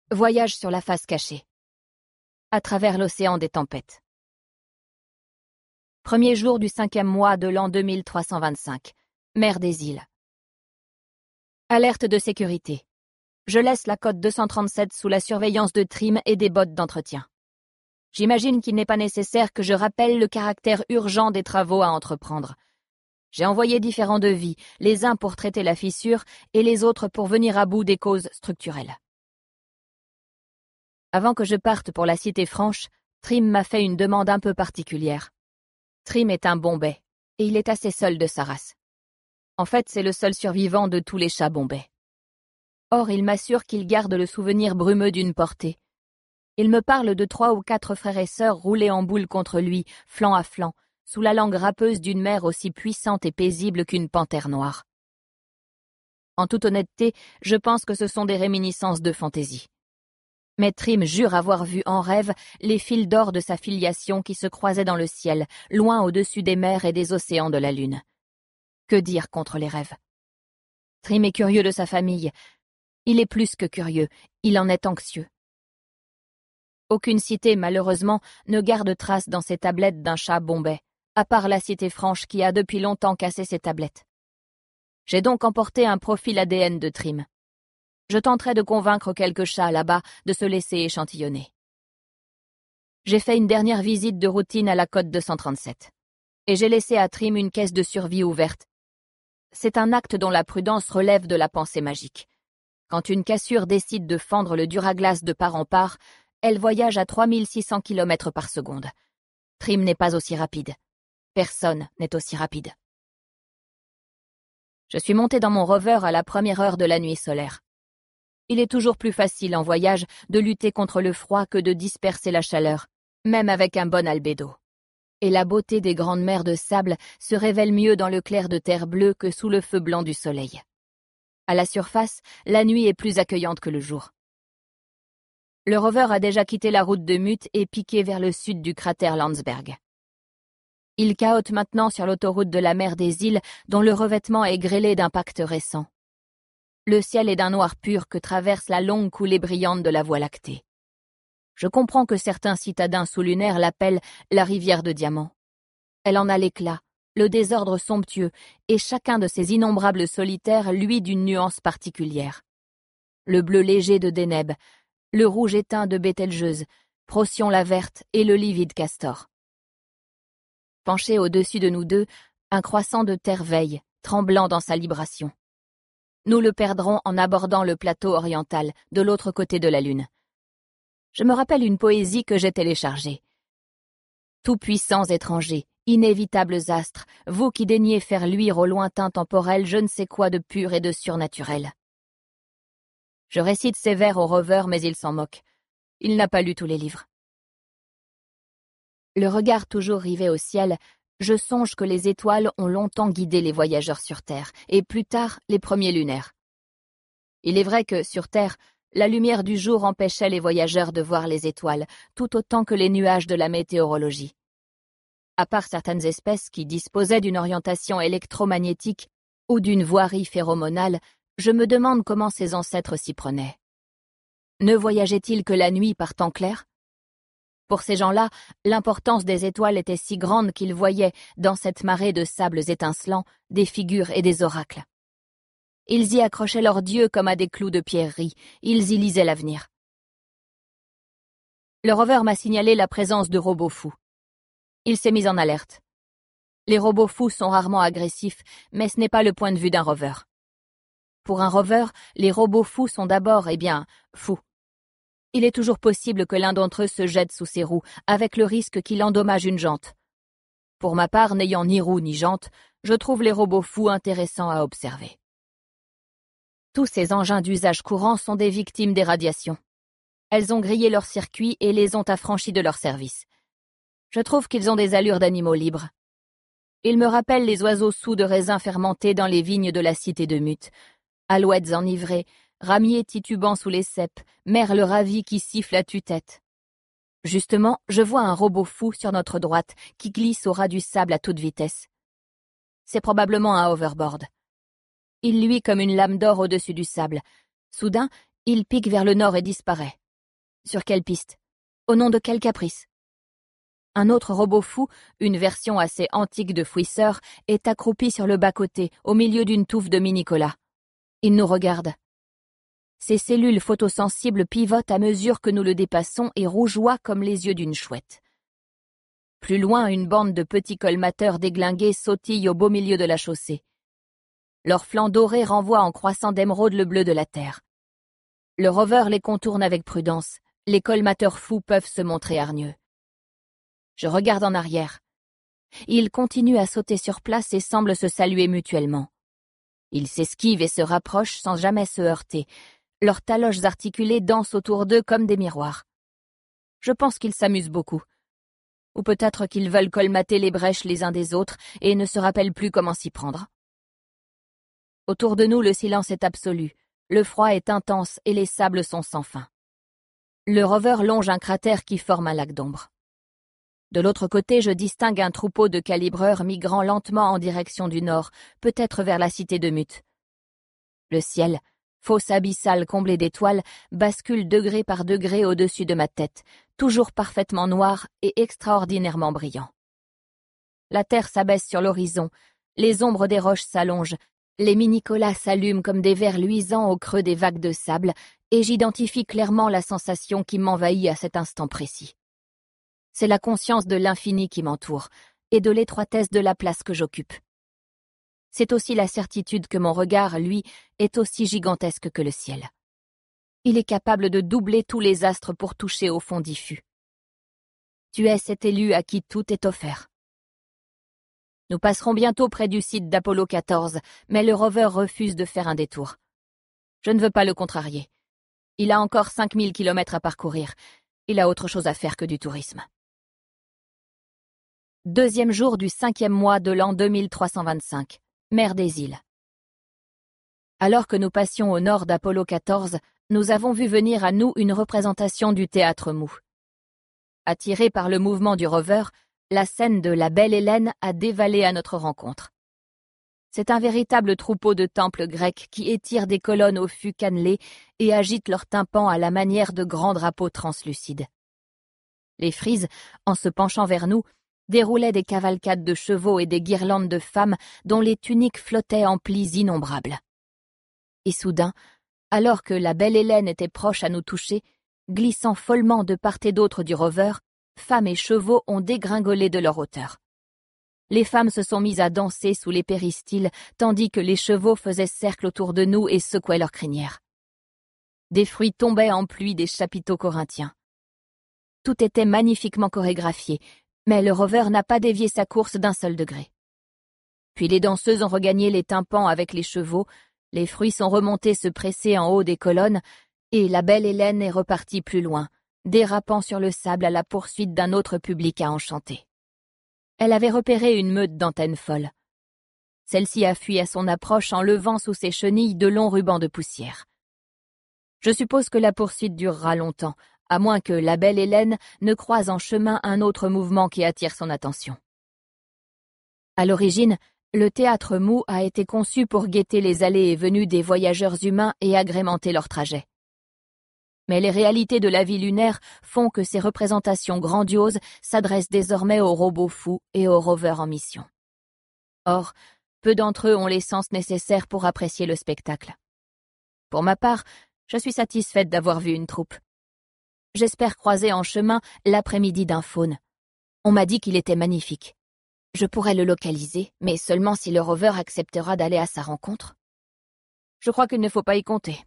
Voyage sur la face cachée. À travers l'océan des tempêtes. Premier jour du 5e mois de l'an 2325. Mer des îles. Alerte de sécurité. Je laisse la côte 237 sous la surveillance de Trim et des bottes d'entretien. J'imagine qu'il n'est pas nécessaire que je rappelle le caractère urgent des travaux à entreprendre. J'ai envoyé différents devis, les uns pour traiter la fissure et les autres pour venir à bout des causes structurelles. Avant que je parte pour la Cité Franche, Trim m'a fait une demande un peu particulière. Trim est un Bombay, et il est assez seul de sa race. En fait, c'est le seul survivant de tous les chats Bombay. Or, il m'assure qu'il garde le souvenir brumeux d'une portée. Il me parle de 3 ou 4 frères et sœurs roulés en boule contre lui, flanc à flanc, sous la langue râpeuse d'une mère aussi puissante et paisible qu'une panthère noire. En toute honnêteté, je pense que ce sont des réminiscences de fantaisie. Mais Trim jure avoir vu en rêve les fils d'or de sa filiation qui se croisaient dans le ciel, loin au-dessus des mers et des océans de la Lune. Que dire contre les rêves? Trim est curieux de sa famille. Il est plus que curieux, il en est anxieux. Aucune cité, malheureusement, ne garde trace dans ses tablettes d'un chat Bombay, à part la Cité Franche qui a depuis longtemps cassé ses tablettes. J'ai donc emporté un profil ADN de Trim. Je tenterai de convaincre quelques chats là-bas de se laisser échantillonner. J'ai fait une dernière visite de routine à la côte 237. Et j'ai laissé à Trim une caisse de survie ouverte. C'est un acte dont la prudence relève de la pensée magique. Quand une cassure décide de fendre le dur à glace de part en part, elle voyage à 3600 km par seconde. Trim n'est pas aussi rapide. Personne n'est aussi rapide. Je suis monté dans mon rover à la première heure de la nuit solaire. Il est toujours plus facile en voyage de lutter contre le froid que de disperser la chaleur, même avec un bon albédo. Et la beauté des grandes mers de sable se révèle mieux dans le clair de terre bleue que sous le feu blanc du soleil. À la surface, la nuit est plus accueillante que le jour. Le rover a déjà quitté la route de Mutt et piqué vers le sud du cratère Landsberg. Il cahote maintenant sur l'autoroute de la mer des îles dont le revêtement est grêlé d'impacts récents. Le ciel est d'un noir pur que traverse la longue coulée brillante de la Voie lactée. Je comprends que certains citadins sous-lunaires l'appellent la rivière de diamants. Elle en a l'éclat, le désordre somptueux, et chacun de ces innombrables solitaires luit d'une nuance particulière. Le bleu léger de Deneb, le rouge éteint de Bételgeuse, Procyon la verte et le livide castor. Penché au-dessus de nous deux, un croissant de terre veille, tremblant dans sa libration. Nous le perdrons en abordant le plateau oriental, de l'autre côté de la Lune. Je me rappelle une poésie que j'ai téléchargée. Tout-puissants étrangers, inévitables astres, vous qui daignez faire luire au lointain temporel je ne sais quoi de pur et de surnaturel. Je récite ces vers au rover, mais il s'en moque. Il n'a pas lu tous les livres. Le regard toujours rivé au ciel, je songe que les étoiles ont longtemps guidé les voyageurs sur Terre, et plus tard les premiers lunaires. Il est vrai que, sur Terre, la lumière du jour empêchait les voyageurs de voir les étoiles, tout autant que les nuages de la météorologie. À part certaines espèces qui disposaient d'une orientation électromagnétique ou d'une voirie phéromonale, je me demande comment ces ancêtres s'y prenaient. Ne voyageaient-ils que la nuit par temps clair? Pour ces gens-là, l'importance des étoiles était si grande qu'ils voyaient, dans cette marée de sables étincelants, des figures et des oracles. Ils y accrochaient leurs dieux comme à des clous de pierrerie, ils y lisaient l'avenir. Le rover m'a signalé la présence de robots fous. Il s'est mis en alerte. Les robots fous sont rarement agressifs, mais ce n'est pas le point de vue d'un rover. Pour un rover, les robots fous sont d'abord, fous. Il est toujours possible que l'un d'entre eux se jette sous ses roues, avec le risque qu'il endommage une jante. Pour ma part, n'ayant ni roue ni jante, je trouve les robots fous intéressants à observer. Tous ces engins d'usage courant sont des victimes des radiations. Elles ont grillé leurs circuits et les ont affranchis de leur service. Je trouve qu'ils ont des allures d'animaux libres. Ils me rappellent les oiseaux saouls de raisin fermentés dans les vignes de la cité de Mutt, alouettes enivrées, ramiers titubant sous les cèpes, merles ravis qui sifflent à tue-tête. Justement, je vois un robot fou sur notre droite qui glisse au ras du sable à toute vitesse. C'est probablement un hoverboard. Il luit comme une lame d'or au-dessus du sable. Soudain, Il pique vers le nord et disparaît. Sur quelle piste? Au nom de quel caprice? Un autre robot fou, une version assez antique de Fouisseur, est accroupi sur le bas-côté, au milieu d'une touffe de mini-colas. Il nous regarde. Ses cellules photosensibles pivotent à mesure que nous le dépassons et rougeoient comme les yeux d'une chouette. Plus loin, une bande de petits colmateurs déglingués sautille au beau milieu de la chaussée. Leurs flancs dorés renvoient en croissant d'émeraude le bleu de la terre. Le rover les contourne avec prudence. Les colmateurs fous peuvent se montrer hargneux. Je regarde en arrière. Ils continuent à sauter sur place et semblent se saluer mutuellement. Ils s'esquivent et se rapprochent sans jamais se heurter. Leurs taloches articulées dansent autour d'eux comme des miroirs. Je pense qu'ils s'amusent beaucoup. Ou peut-être qu'ils veulent colmater les brèches les uns des autres et ne se rappellent plus comment s'y prendre. Autour de nous, le silence est absolu. Le froid est intense et les sables sont sans fin. Le rover longe un cratère qui forme un lac d'ombre. De l'autre côté, je distingue un troupeau de calibreurs migrant lentement en direction du nord, peut-être vers la cité de Mute. Le ciel, fosse abyssale comblée d'étoiles, bascule degré par degré au-dessus de ma tête, toujours parfaitement noir et extraordinairement brillant. La terre s'abaisse sur l'horizon, les ombres des roches s'allongent, les mini-colas s'allument comme des vers luisants au creux des vagues de sable, et j'identifie clairement la sensation qui m'envahit à cet instant précis. C'est la conscience de l'infini qui m'entoure, et de l'étroitesse de la place que j'occupe. C'est aussi la certitude que mon regard, lui, est aussi gigantesque que le ciel. Il est capable de doubler tous les astres pour toucher au fond diffus. Tu es cet élu à qui tout est offert. Nous passerons bientôt près du site d'Apollo 14, mais le rover refuse de faire un détour. Je ne veux pas le contrarier. Il a encore 5000 kilomètres à parcourir. Il a autre chose à faire que du tourisme. Deuxième jour du 5e mois de l'an 2325, mer des îles. Alors que nous passions au nord d'Apollo 14, nous avons vu venir à nous une représentation du théâtre mou. Attirée par le mouvement du rover, la scène de la belle Hélène a dévalé à notre rencontre. C'est un véritable troupeau de temples grecs qui étirent des colonnes au fût cannelé et agitent leurs tympans à la manière de grands drapeaux translucides. Les frises, en se penchant vers nous, déroulaient des cavalcades de chevaux et des guirlandes de femmes dont les tuniques flottaient en plis innombrables. Et soudain, alors que la belle Hélène était proche à nous toucher, glissant follement de part et d'autre du rover, femmes et chevaux ont dégringolé de leur hauteur. Les femmes se sont mises à danser sous les péristyles, tandis que les chevaux faisaient cercle autour de nous et secouaient leurs crinières. Des fruits tombaient en pluie des chapiteaux corinthiens. Tout était magnifiquement chorégraphié, mais le rover n'a pas dévié sa course d'un seul degré. Puis les danseuses ont regagné les tympans avec les chevaux, les fruits sont remontés se presser en haut des colonnes, et la belle Hélène est repartie plus loin, dérapant sur le sable à la poursuite d'un autre public à enchanter. Elle avait repéré une meute d'antennes folles. Celle-ci a fui à son approche en levant sous ses chenilles de longs rubans de poussière. Je suppose que la poursuite durera longtemps, à moins que la belle Hélène ne croise en chemin un autre mouvement qui attire son attention. À l'origine, le théâtre mou a été conçu pour guetter les allées et venues des voyageurs humains et agrémenter leur trajet. Mais les réalités de la vie lunaire font que ces représentations grandioses s'adressent désormais aux robots fous et aux rovers en mission. Or, peu d'entre eux ont les sens nécessaires pour apprécier le spectacle. Pour ma part, je suis satisfaite d'avoir vu une troupe. J'espère croiser en chemin l'après-midi d'un faune. On m'a dit qu'il était magnifique. Je pourrais le localiser, mais seulement si le rover acceptera d'aller à sa rencontre. Je crois qu'il ne faut pas y compter.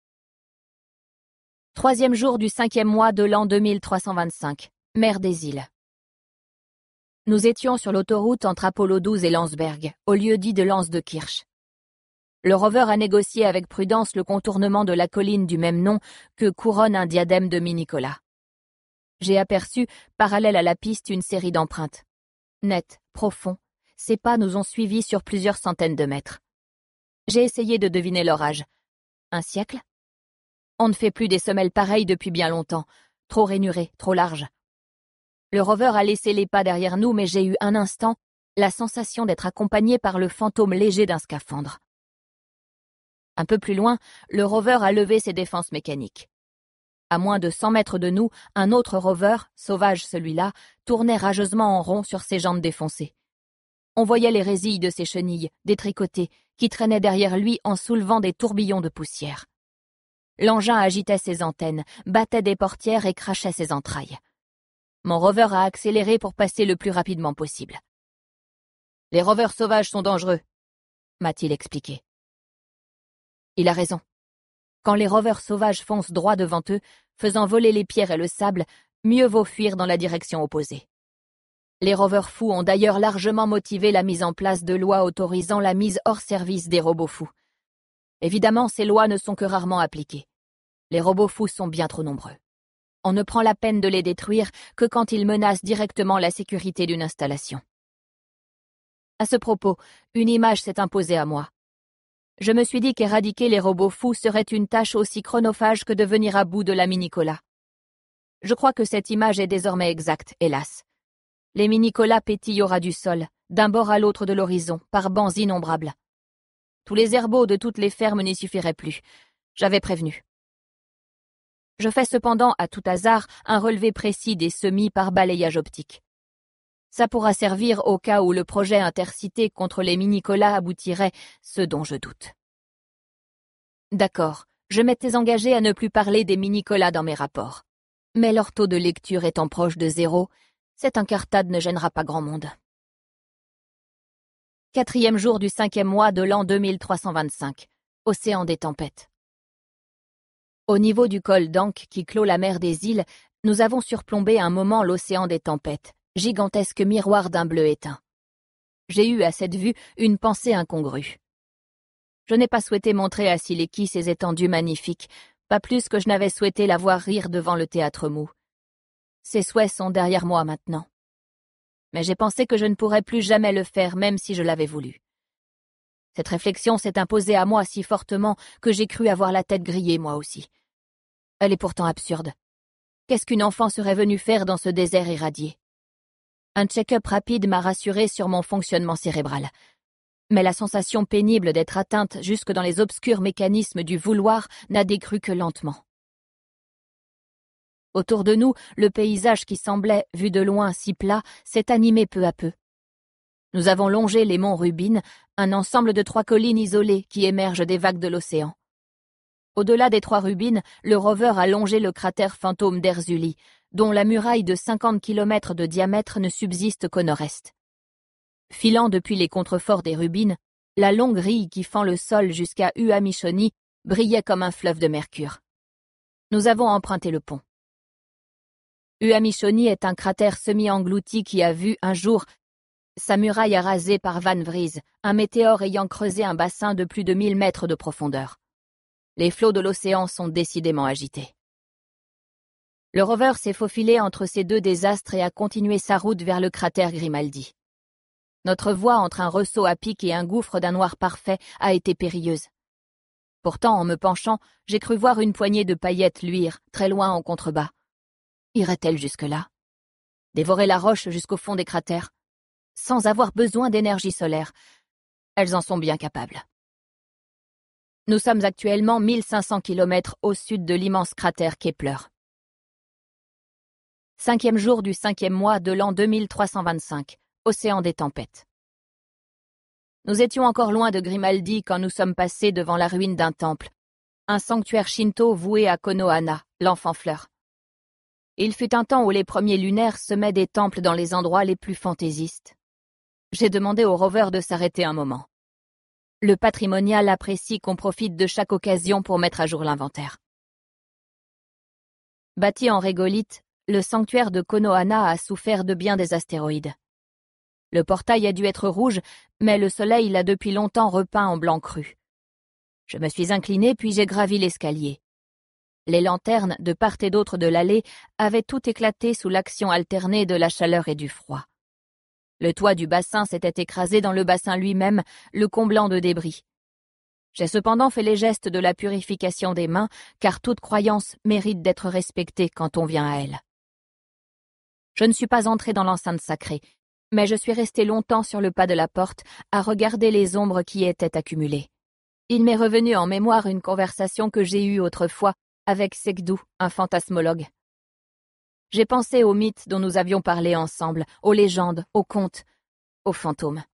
3e jour du 5e mois de l'an 2325, mer des îles. Nous étions sur l'autoroute entre Apollo 12 et Landsberg, au lieu-dit de Lens de Kirch. Le rover a négocié avec prudence le contournement de la colline du même nom que couronne un diadème de mini-colas. J'ai aperçu, parallèle à la piste, une série d'empreintes. Net, profond, ces pas nous ont suivis sur plusieurs centaines de mètres. J'ai essayé de deviner leur âge. Un siècle ? On ne fait plus des semelles pareilles depuis bien longtemps, trop rainurées, trop larges. Le rover a laissé les pas derrière nous, mais j'ai eu un instant la sensation d'être accompagné par le fantôme léger d'un scaphandre. Un peu plus loin, le rover a levé ses défenses mécaniques. À moins de 100 mètres de nous, un autre rover, sauvage celui-là, tournait rageusement en rond sur ses jambes défoncées. On voyait les résilles de ses chenilles, détricotées, qui traînaient derrière lui en soulevant des tourbillons de poussière. L'engin agitait ses antennes, battait des portières et crachait ses entrailles. Mon rover a accéléré pour passer le plus rapidement possible. « Les rovers sauvages sont dangereux », m'a-t-il expliqué. Il a raison. Quand les rovers sauvages foncent droit devant eux, faisant voler les pierres et le sable, mieux vaut fuir dans la direction opposée. Les rovers fous ont d'ailleurs largement motivé la mise en place de lois autorisant la mise hors service des robots fous. Évidemment, ces lois ne sont que rarement appliquées. Les robots fous sont bien trop nombreux. On ne prend la peine de les détruire que quand ils menacent directement la sécurité d'une installation. À ce propos, une image s'est imposée à moi. Je me suis dit qu'éradiquer les robots fous serait une tâche aussi chronophage que de venir à bout de la mini-cola. Je crois que cette image est désormais exacte, hélas. Les mini-colas pétillent au ras du sol, d'un bord à l'autre de l'horizon, par bancs innombrables. Tous les herbeaux de toutes les fermes n'y suffiraient plus. J'avais prévenu. Je fais cependant, à tout hasard, un relevé précis des semis par balayage optique. Ça pourra servir au cas où le projet intercité contre les mini-colas aboutirait, ce dont je doute. D'accord, je m'étais engagé à ne plus parler des mini-colas dans mes rapports. Mais leur taux de lecture étant proche de 0, cette incartade ne gênera pas grand monde. 4e jour du 5e mois de l'an 2325. Océan des tempêtes. Au niveau du col d'Ankh qui clôt la mer des îles, nous avons surplombé un moment l'océan des tempêtes, gigantesque miroir d'un bleu éteint. J'ai eu à cette vue une pensée incongrue. Je n'ai pas souhaité montrer à Sileki ces étendues magnifiques, pas plus que je n'avais souhaité la voir rire devant le théâtre mou. Ses souhaits sont derrière moi maintenant. Mais j'ai pensé que je ne pourrais plus jamais le faire même si je l'avais voulu. Cette réflexion s'est imposée à moi si fortement que j'ai cru avoir la tête grillée moi aussi. Elle est pourtant absurde. Qu'est-ce qu'une enfant serait venue faire dans ce désert irradié? Un check-up rapide m'a rassuré sur mon fonctionnement cérébral. Mais la sensation pénible d'être atteinte jusque dans les obscurs mécanismes du vouloir n'a décru que lentement. Autour de nous, le paysage qui semblait, vu de loin, si plat, s'est animé peu à peu. Nous avons longé les monts Rubines, un ensemble de 3 collines isolées qui émergent des vagues de l'océan. Au-delà des 3 Rubines, le rover a longé le cratère fantôme d'Erzuli, dont la muraille de 50 km de diamètre ne subsiste qu'au nord-est. Filant depuis les contreforts des Rubines, la longue grille qui fend le sol jusqu'à Uamichoni brillait comme un fleuve de mercure. Nous avons emprunté le pont. Uamichoni est un cratère semi-englouti qui a vu, un jour, sa muraille rasée par Van Vries, un météore ayant creusé un bassin de plus de 1000 mètres de profondeur. Les flots de l'océan sont décidément agités. Le rover s'est faufilé entre ces 2 désastres et a continué sa route vers le cratère Grimaldi. Notre voie entre un ressaut à pic et un gouffre d'un noir parfait a été périlleuse. Pourtant, en me penchant, j'ai cru voir une poignée de paillettes luire, très loin en contrebas. Irait-elle jusque-là? Dévorer la roche jusqu'au fond des cratères? Sans avoir besoin d'énergie solaire. Elles en sont bien capables. Nous sommes actuellement 1500 km au sud de l'immense cratère Kepler. 5e jour du 5e mois de l'an 2325, océan des tempêtes. Nous étions encore loin de Grimaldi quand nous sommes passés devant la ruine d'un temple, un sanctuaire shinto voué à Konohana, l'enfant fleur. Il fut un temps où les premiers lunaires semaient des temples dans les endroits les plus fantaisistes. J'ai demandé au rover de s'arrêter un moment. Le patrimonial apprécie qu'on profite de chaque occasion pour mettre à jour l'inventaire. Bâti en régolithe, le sanctuaire de Konohana a souffert de bien des astéroïdes. Le portail a dû être rouge, mais le soleil l'a depuis longtemps repeint en blanc cru. Je me suis incliné puis j'ai gravi l'escalier. Les lanternes, de part et d'autre de l'allée, avaient tout éclaté sous l'action alternée de la chaleur et du froid. Le toit du bassin s'était écrasé dans le bassin lui-même, le comblant de débris. J'ai cependant fait les gestes de la purification des mains, car toute croyance mérite d'être respectée quand on vient à elle. Je ne suis pas entré dans l'enceinte sacrée, mais je suis resté longtemps sur le pas de la porte à regarder les ombres qui y étaient accumulées. Il m'est revenu en mémoire une conversation que j'ai eue autrefois avec Segdou, un fantasmologue. J'ai pensé aux mythes dont nous avions parlé ensemble, aux légendes, aux contes, aux fantômes.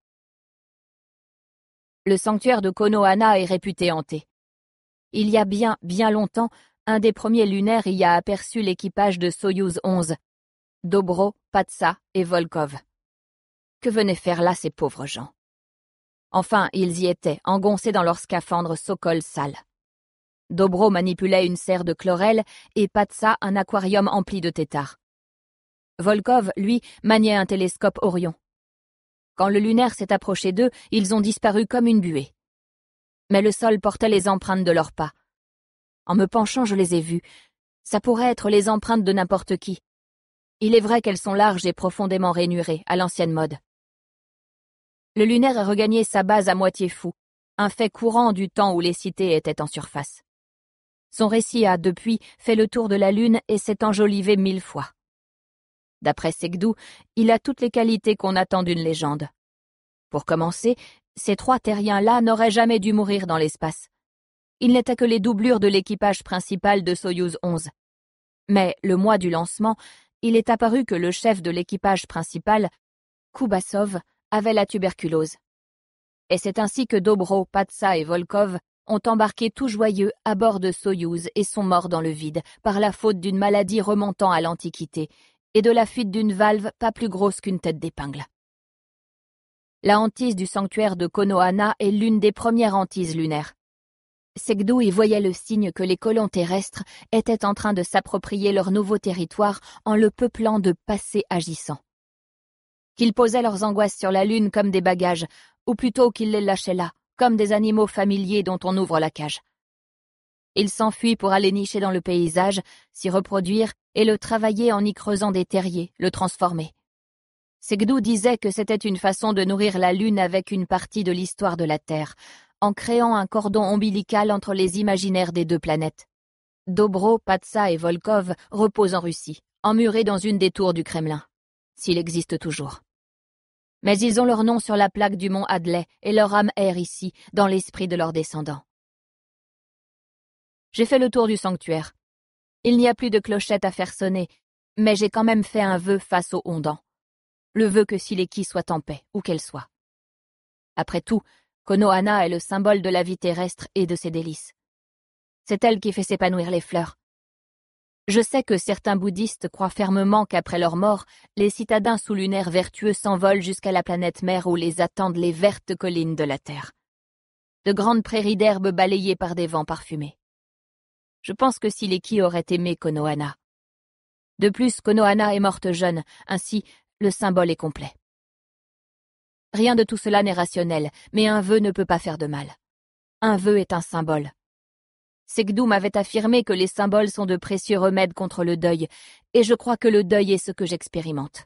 Le sanctuaire de Konohana est réputé hanté. Il y a bien longtemps, un des premiers lunaires y a aperçu l'équipage de Soyouz 11, Dobro, Patsa et Volkov. Que venaient faire là ces pauvres gens? Enfin, ils y étaient, engoncés dans leur scaphandre Sokol sale. Dobro manipulait une serre de chlorelle et Patsa un aquarium empli de têtards. Volkov, lui, maniait un télescope Orion. Quand le lunaire s'est approché d'eux, ils ont disparu comme une buée. Mais le sol portait les empreintes de leurs pas. En me penchant, je les ai vues. Ça pourrait être les empreintes de n'importe qui. Il est vrai qu'elles sont larges et profondément rainurées, à l'ancienne mode. Le lunaire a regagné sa base à moitié fou, un fait courant du temps où les cités étaient en surface. Son récit a, depuis, fait le tour de la Lune et s'est enjolivé 1000 fois. D'après Segdou, il a toutes les qualités qu'on attend d'une légende. Pour commencer, ces 3 terriens-là n'auraient jamais dû mourir dans l'espace. Ils n'étaient que les doublures de l'équipage principal de Soyouz 11. Mais, le mois du lancement, il est apparu que le chef de l'équipage principal, Kubasov, avait la tuberculose. Et c'est ainsi que Dobro, Patsa et Volkov ont embarqué tout joyeux à bord de Soyouz et sont morts dans le vide, par la faute d'une maladie remontant à l'Antiquité, et de la fuite d'une valve pas plus grosse qu'une tête d'épingle. La hantise du sanctuaire de Konohana est l'une des premières hantises lunaires. Segdou y voyait le signe que les colons terrestres étaient en train de s'approprier leur nouveau territoire en le peuplant de passés agissants. Qu'ils posaient leurs angoisses sur la Lune comme des bagages, ou plutôt qu'ils les lâchaient là, comme des animaux familiers dont on ouvre la cage. Ils s'enfuient pour aller nicher dans le paysage, s'y reproduire et le travailler en y creusant des terriers, le transformer. Segdou disait que c'était une façon de nourrir la Lune avec une partie de l'histoire de la Terre, en créant un cordon ombilical entre les imaginaires des 2 planètes. Dobro, Patsa et Volkov reposent en Russie, emmurés dans une des tours du Kremlin, s'il existe toujours. Mais ils ont leur nom sur la plaque du mont Hadley et leur âme erre ici, dans l'esprit de leurs descendants. J'ai fait le tour du sanctuaire. Il n'y a plus de clochette à faire sonner, mais j'ai quand même fait un vœu face aux Ondans. Le vœu que Sileki soit en paix, où qu'elle soit. Après tout, Konohana est le symbole de la vie terrestre et de ses délices. C'est elle qui fait s'épanouir les fleurs. Je sais que certains bouddhistes croient fermement qu'après leur mort, les citadins sous-lunaires vertueux s'envolent jusqu'à la planète mère où les attendent les vertes collines de la Terre. De grandes prairies d'herbes balayées par des vents parfumés. Je pense que Sileki aurait aimé Konohana. De plus, Konohana est morte jeune, ainsi le symbole est complet. Rien de tout cela n'est rationnel, mais un vœu ne peut pas faire de mal. Un vœu est un symbole. Segdou m'avait affirmé que les symboles sont de précieux remèdes contre le deuil, et je crois que le deuil est ce que j'expérimente.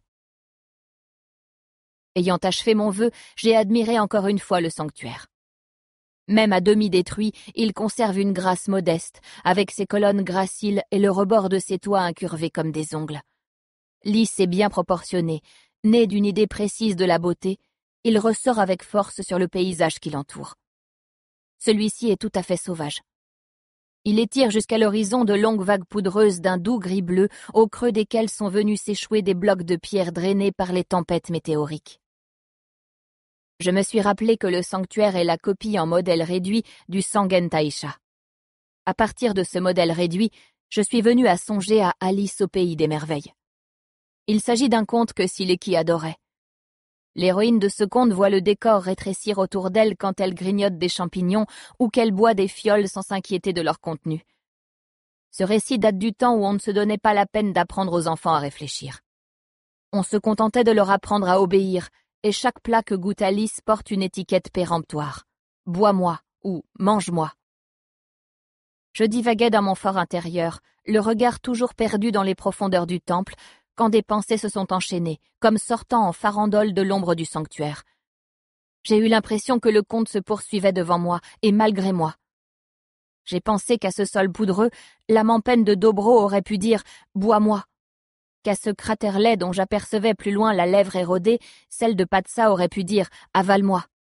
Ayant achevé mon vœu, j'ai admiré encore une fois le sanctuaire. Même à demi détruit, il conserve une grâce modeste, avec ses colonnes graciles et le rebord de ses toits incurvés comme des ongles. Lisse et bien proportionné, né d'une idée précise de la beauté, il ressort avec force sur le paysage qui l'entoure. Celui-ci est tout à fait sauvage. Il étire jusqu'à l'horizon de longues vagues poudreuses d'un doux gris-bleu, au creux desquelles sont venus s'échouer des blocs de pierre drainés par les tempêtes météoriques. Je me suis rappelé que le sanctuaire est la copie en modèle réduit du Sangen Taisha. À partir de ce modèle réduit, je suis venu à songer à Alice au pays des merveilles. Il s'agit d'un conte que Sileki adorait. L'héroïne de ce conte voit le décor rétrécir autour d'elle quand elle grignote des champignons ou qu'elle boit des fioles sans s'inquiéter de leur contenu. Ce récit date du temps où on ne se donnait pas la peine d'apprendre aux enfants à réfléchir. On se contentait de leur apprendre à obéir, et chaque plat que goûte Alice porte une étiquette péremptoire. « Bois-moi » ou « mange-moi ». Je divaguais dans mon fort intérieur, le regard toujours perdu dans les profondeurs du temple, quand des pensées se sont enchaînées, comme sortant en farandole de l'ombre du sanctuaire. J'ai eu l'impression que le conte se poursuivait devant moi, et malgré moi. J'ai pensé qu'à ce sol poudreux, l'âme en peine de Dobro aurait pu dire « Bois-moi », qu'à ce cratère laid dont j'apercevais plus loin la lèvre érodée, celle de Patsa aurait pu dire « Avale-moi ».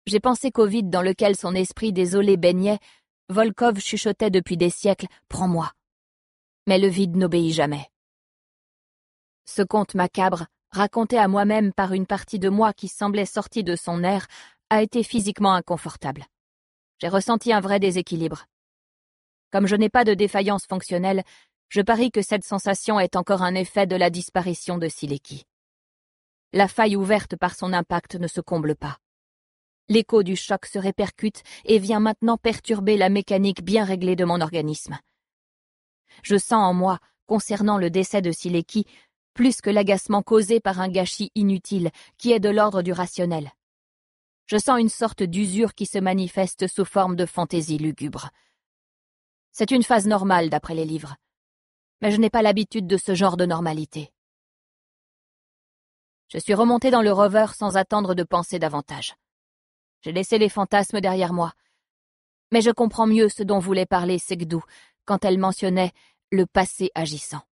J'ai pensé qu'au vide dans lequel son esprit désolé baignait, Volkov chuchotait depuis des siècles « Prends-moi ». Mais le vide n'obéit jamais. Ce conte macabre, raconté à moi-même par une partie de moi qui semblait sortie de son air, a été physiquement inconfortable. J'ai ressenti un vrai déséquilibre. Comme je n'ai pas de défaillance fonctionnelle, je parie que cette sensation est encore un effet de la disparition de Sileki. La faille ouverte par son impact ne se comble pas. L'écho du choc se répercute et vient maintenant perturber la mécanique bien réglée de mon organisme. Je sens en moi, concernant le décès de Sileki, plus que l'agacement causé par un gâchis inutile qui est de l'ordre du rationnel. Je sens une sorte d'usure qui se manifeste sous forme de fantaisie lugubre. C'est une phase normale d'après les livres, mais je n'ai pas l'habitude de ce genre de normalité. Je suis remonté dans le rover sans attendre de penser davantage. J'ai laissé les fantasmes derrière moi, mais je comprends mieux ce dont voulait parler Segdou quand elle mentionnait le passé agissant.